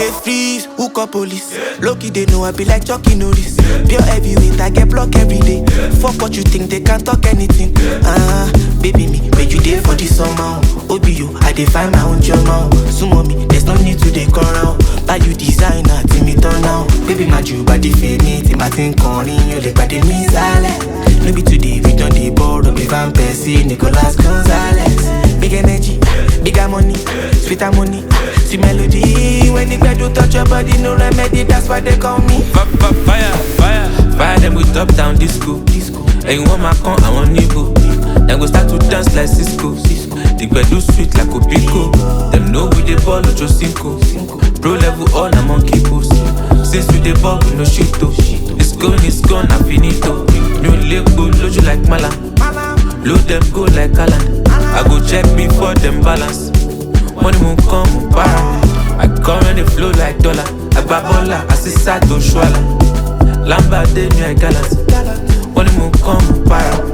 they freeze, who call police? Loki they know I be like Chucky Norris. Pure heavyweight, I get blocked every day. Fuck what you think, they can't talk anything. Baby me, make you day for this summer. OBU, I dey find my own journal. Sumo me, there's no need to dey come round. Buy you designer, till me turn now. Baby my Jew body feel me, till my thing calling you, they body me silent. No be today, we done the borrow, be Van Persie, Nicolas Gonzalez. Big energy, bigger money, sweeter money, sweet melody. When the bed do touch your body, no remedy, that's why they call me. Fire, fire, fire them with top down disco. And you want my con, I want Nico. Then go start to dance like Cisco. The bed do sweet like Opico. Them know we the ball, Ocho Cinco. Pro level all, I'm on Kipos. Since we the ball, we no shit though. It's gone, I'm finito. New label, load you like Mala. Load them go like Alan. I go check before them balance. Money won't come, won't para. I come and they flow like dollar. I babola, I see sad to swallow. Lamba de me I gallant. Money won't come, won't para.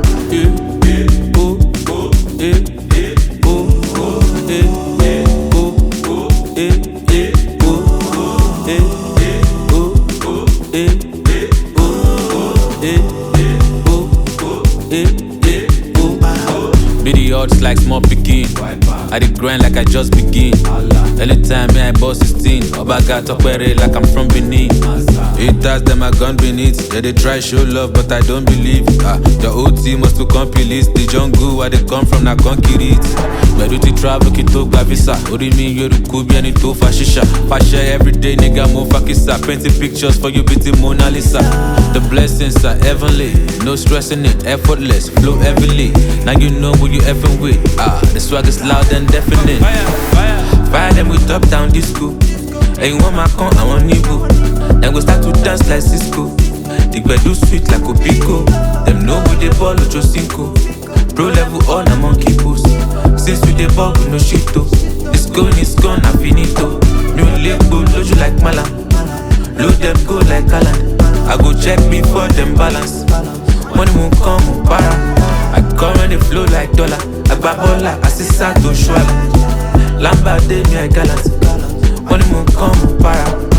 Be the odds like small picking. I did grind like I just begin. Anytime me I boss 16, Oba got up like I'm from Benin. Haters them I gone beneath. Yeah they try show love but I don't believe. The OT must to complete. The jungle where they come from na concrete. Where do they travel kito gavisa? Ori mi yoru kubi ani to fashisha. Fasha everyday nigga mo fakisa. Painting pictures for you beauty Mona Lisa. The blessings are heavenly. No stressing it, effortless, flow heavily. Now you know who you effing with. The swag is loud and deafening. Fire them with top down disco. And you want my con, I want Nico. Then go start to dance like Cisco. The bed do sweet like Opico. Them know we the ball, Ocho Cinco. Pro level all, I'm on Kipos. Since we the ball, we no shit though. It's gone, I'm finito. New label, load you like Mala. Load them go like Alan. I go check before them balance. Money won't come, won't para. I come and they flow like dollar. I babola, I see sad to swallow. Lamba de me I gallant. Money won't come, won't para.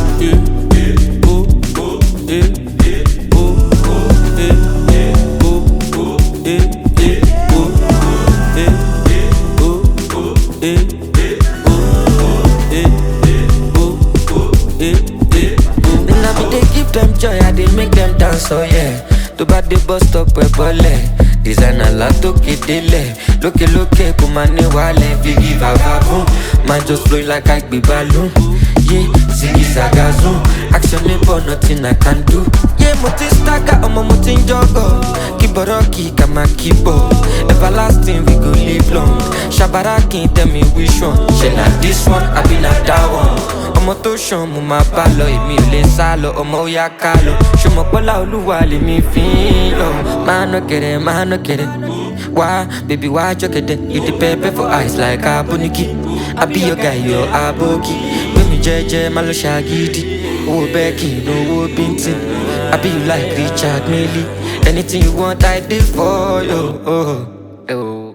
Them joy, I did make them dance, oh yeah. To bad the bus stop, we bole. Designer la toke dele. Loke, kumane wale. Vigi vavaboom. Man just flow like I be balloon. Yeah, ziggy saga zoom. Action but nothing I can do. Yeah, mutin stagger, mutin jogo. Kiboroki, kama kibo. Everlasting, we go live long. Shabaraki, tell me which one. She not this one, I be not that one. Ọmọ tó ṣan mo máa bá lọ, èmi ò lè sá lọ, ọmọ ó yá ká lọ. Ṣùgbọ́n pọ́lá olúwa lèmi fi ń lọ. Máa ná kẹ̀rẹ̀. Wá, baby wá jọ́kẹ̀dẹ̀. You dey pepper for eyes like aboniki. I be your guy, your aboki. Gbé mi jẹ́jẹ́, má lọ ṣàgídí. Owó bẹ́ẹ̀kì, owó bíntín. I be you like Richard Mille. Anything you want, I dey for you.